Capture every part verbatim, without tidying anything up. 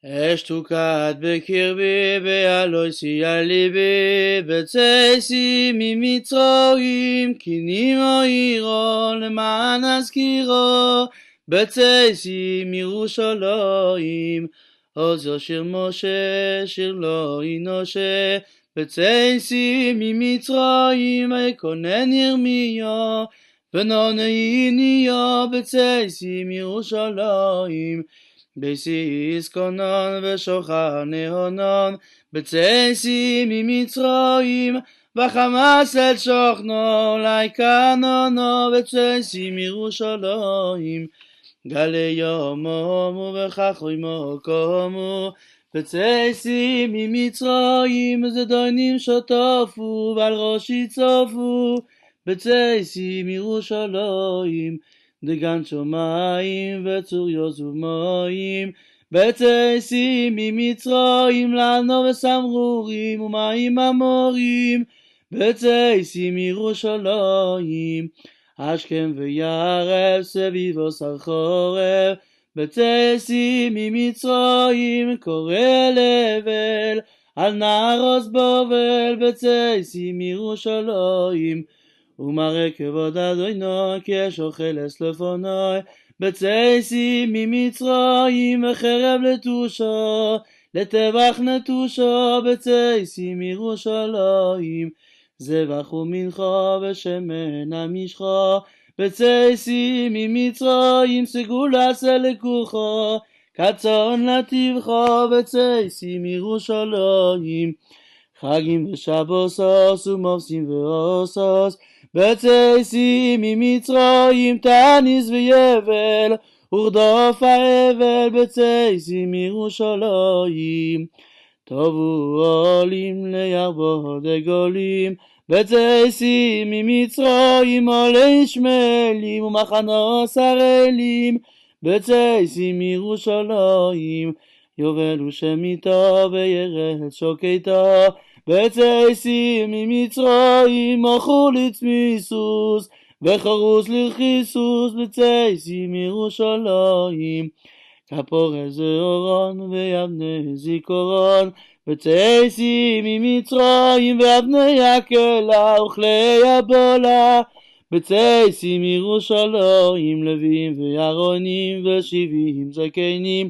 אש תוקעת בקרבי ועלוי סייע ליבי בצאתי ממצרים כי נמו עירו למען אזכירו בצאתי מירושלים עוז שיר משה שיר לא ינושה בצאתי ממצרים ויקונן ירמיה ונונאיניו בצאתי מירושלים בסיס קונן ושוחר נהונן בצאתי ממצרים וחמס את שוכנו ליקנונו בצאתי מירושלים גלי יומו וכחוימו קומו בצאתי ממצרים זדונים שטפו ועל ראשי צפו בצאתי מירושלים דגן שומיים וצור יוזו מים בצאתי ממצרים לנו וסמרורים ומים אמורים בצאתי מירושלים השכם ויערב סביבו שר חורב בצאתי ממצרים קורא לבל על נהרוס בבל בצאתי מירושלים ומראה כבוד אדוני כי אש אוכלת לפני בצאתי ממצרים וחרב לתושו לטבח נטושו בצאתי מירושלים זבח ומנחה ושמן המשחה בצאתי ממצרים סגולה סלקוחה כצאן לטבחה בצאתי מירושלים חגים ושבוסוס ומובסים ואוסוס בצאתי ממצרים תעניס ויבל ורדוף האבל בצאתי מירושלים טובו עולים לירבו דגולים בצאתי ממצרים עולי ישמעאלים ומחנות ערלים בצאתי מירושלים יובל ושמיתה וירד שוקתה בצאתי ממצרים מכור לצמיסוס וחרוס לרחיסוס בצאתי מירושלים כפורי זעורון ויבנה זיכרון בצאתי ממצרים ואבני הקלה וכלי הבולה בצאתי מירושלים לווים וארונים ושבעים זקנים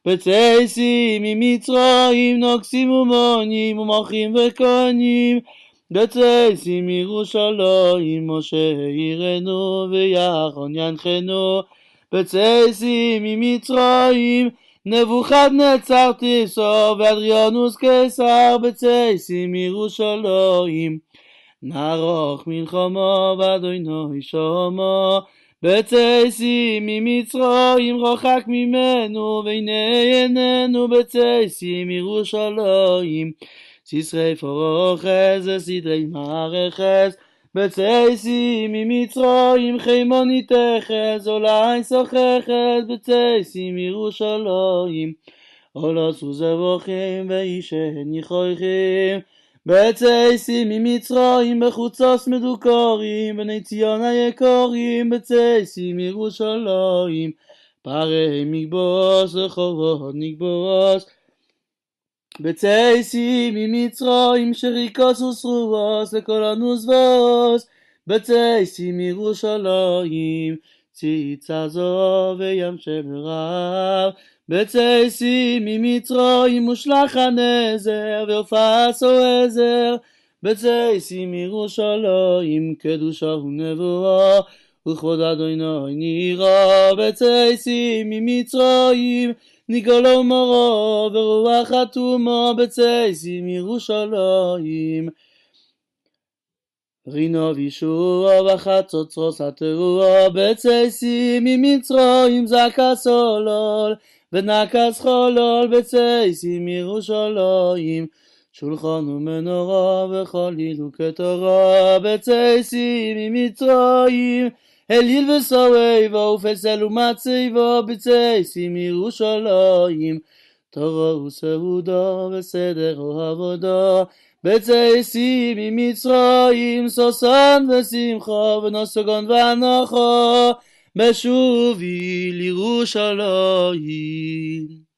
בצאתי ממצרים נוגסים ומונים ומוחים וקונים בצאתי מירושלים משה עירנו וירון ינחנו בצאתי ממצרים נבוכדנצר טיסו ואדריאנוס קיסר בצאתי מירושלים נערוך מלחמה ואדוני שמו בצאתי ממצרים רחק ממנו והנה איננו בצאתי מירושלים סיסרי פורוכס וסדרי מערכס בצאתי ממצרים חימוני תכס אולי שוחכס בצאתי מירושלים עולסו זבוכים ואישן יחויכים בצאתי ממצרים בחוצות מדוקרים בני ציון היקורים בצאתי מירושלים פרי מגבוס וחובות נגבוס בצאתי ממצרים שריקוס ושרוס לקולנוס ווס בצאתי מירושלים ציצה זו וים שברב בצאתי ממצרים מושלח הנזר ויופס עזר בצאתי מירושלים קדושה ונבואה וכבוד אדוני נראה בצאתי ממצרים נגאלו מורו ורוח אטומו בצאתי מירושלים רינו וישוע וחצוצרוס התרועה בצאתי ממצרים זעקה סולול ונקס חולול בצאתי מירושלים שולחן ומנורה וחליל וכתורה בצאתי ממצרים אליל וסובבו ופסל ומצבו בצאתי מירושלים תורה וסעודה וסדר ועבודה בצאתי ממצרים ששון ושמחה ונסגון ואנחה בשובי לירושלים.